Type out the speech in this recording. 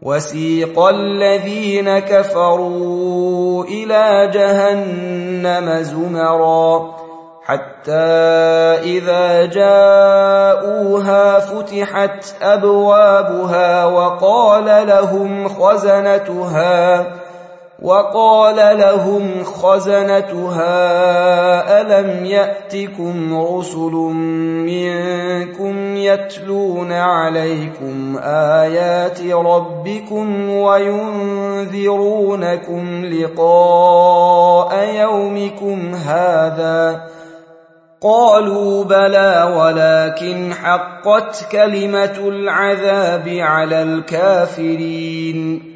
وسيق الذين كفروا إلى جهنم زمرا حتى إذا جاءوها فتحت أبوابها وقال لهم خزنتها ألم يأتكم رسل منكم يتلون عليكم آيات ربكم وينذرونكم لقاء يومكم هذا؟ قالوا بلى ولكن حقت كلمة العذاب على الكافرين.